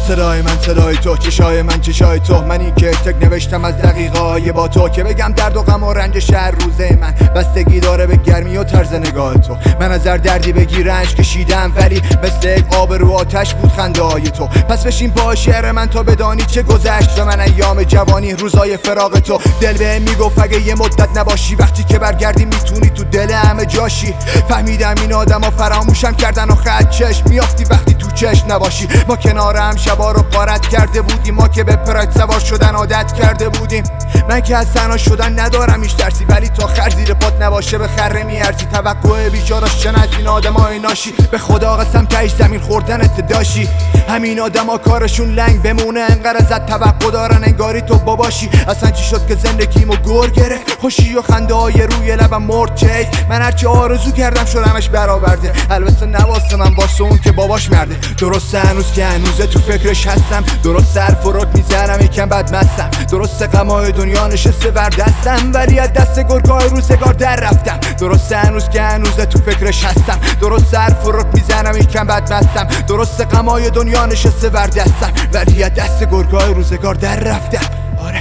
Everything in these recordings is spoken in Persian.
صدای من صدای تو، چشای من چشای تو، منی که تک نوشتم از دقیقای با تو که بگم درد و غم و رنج شهر روزه من بستگی داره به گرمی و طرز نگاه تو. من از هر دردی بگی رنج کشیدم ولی مثل یک آب رو آتش بود خنده های تو. پس بشین پا شعر من تا بدانی چه گذشت به من ایام جوانی روزای فراق تو. دل به میگفت اگه یه مدت نباشی وقتی که برگردی میتونی تو دل همه جاشی. فهمیدم این آدما فراموشم کردن و خط چشم میافتی وقتی تو چشم نباشی. ما کنار هم شبا رو غارت کرده بودیم، ما که به پراید سوار شدن عادت کرده بودیم. من که از تنها شدن ندارم هیچ درسی، ولی تا خر زیر پات نباشه به خره میارزی. توقع بیچاراش چن از این آدمای ناشی، به خدا قسم تهش زمین خوردنت داشی. همین آدما کارشون لنگ بمونه انقدر ازت توقع دارن انگاری تو باباشی. اصلا چی شد که زندگیمو گور گرفت؟ خوشی و خنده های روی لبم مرد چه؟ من هرچی آرزو کردم شدمش برآورده، البته نواسه من واسه اون که باباش مرده. درسته هنوز که هنوزه تو فکرش هستم، درست سر فرود میزنم یکم بد مستم، درسته غمای دنیا نشسته بر دستم ولی از دست گرگای روزگار در رفتم. درسته هنوز که هنوزه تو فکرش هستم، درست سر فرود میزنم یکم بد مستم، درسته غمای دنیا نشسته بر دستم ولی از دست گرگای روزگار در رفتم. آره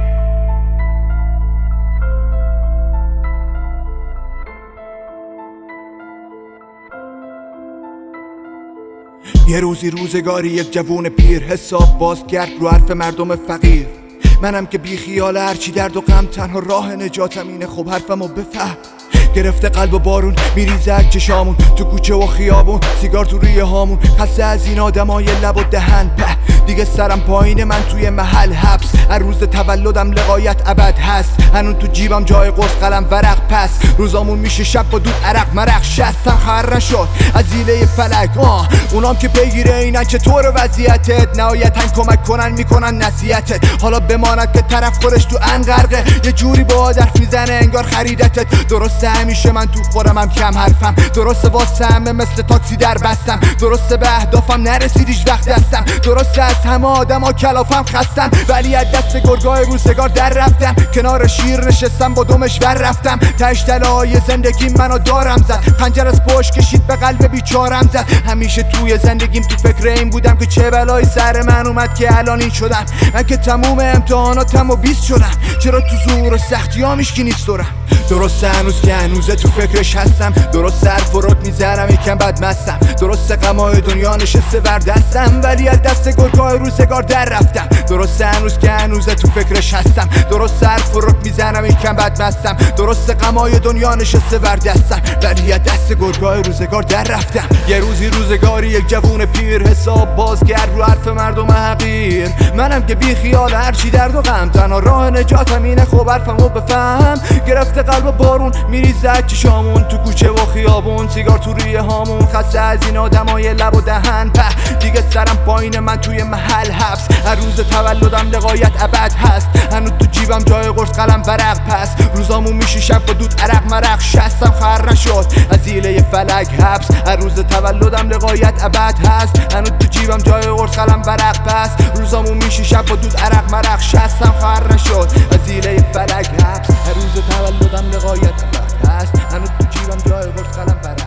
یه روزی روزگاری یک جوون پیر حساب باز کرد رو حرف مردم فقیر. منم که بی خیال هرچی درد و غم تنها راه نجاتم اینه، خب حرفمو بفهم. گرفته قلب و بارون میریزه از چشامون تو کوچه و خیابون، سیگار تو روی هامون، خسته از این آدمای لب و دهن. دیگه سرم پایین من توی محل حبس، هر روز تولدم لقایت ابد هست، هنون تو جیبم جای قرص قلم ورق. پس روزامون میشه شب با دود عرق مرق، شستم خر نشد از ایله فلک. اونام که پیگیره اینن چطور وضعیتت، نهایتاً کمک کنن میکنن نصیحتت. حالا بماند که طرف خودش تو انقرقه، یه جوری با حرف میزنه انگار خریدتت. درسته همیشه من تو خودمم کم حرفم، درسته واسه همه مثل تاکسی در بستم، درسته به اهدافم نرسید هیچ وقت دستم، درسته از همه آدما کلافم خستم ولی از دست گرگای روزگار در رفتم. کنار شیر نشستم با دمش ور رفتم، تش تلای زندگی منو دارم زد، خنجر از پشت کشید به قلب بیچارم زد. همیشه توی زندگیم تو فکر این بودم که چه بلای سر من اومد که الان این شدم. من که تموم امتحاناتم و 20 شدم، چرا تو زور و سختی ها میشکی نیست دورم. درسته هنوز که هنوزه تو فکرش هستم، درست سر فرود میزنم یکم بد مستم، درسته غمای دنیا نشسته بر دستم ولی از دست گرگای روزگار در رفتم. درسته هنوز که هنوزه تو فکرش هستم، درست سر فرود میزنم یکم بد مستم، درسته غمای دنیا نشسته بر دستم ولی از دست گرگای روزگار در رفتم. یه روزی روزگاری یک جوون پیر حساب باز کرد رو حرف مردم حقیر. منم که بی خیال هرچی درد و غم تنها راه نجاتم اینه، خب حرفمو بفهم. گرفته قلب و بارون میریزه از چشامون تو کوچه و خیابون، سیگار تو روی هامون، خسته از این آدمای لب و دهن. دیگه سرم پایین من توی محل حبس، هر روز تولدم لقایت ابد هست، هنوز تو جیبم جای قرص قلم ورق. پس روزامون میشه شب با دود عرق مرق، شستم خر نشد از ایله فلک حبس، هر روز تولدم لقایت ابد هست، هنوز تو جیبم جای قرص قلم ورق. پس روزامون میشه شب با دود عرق مرق، شستم خر نشد از ایله فلک حبس، هر روز تولدم لقایت ابد هست، هنوز تو جیبم جای قرص قلم ورق.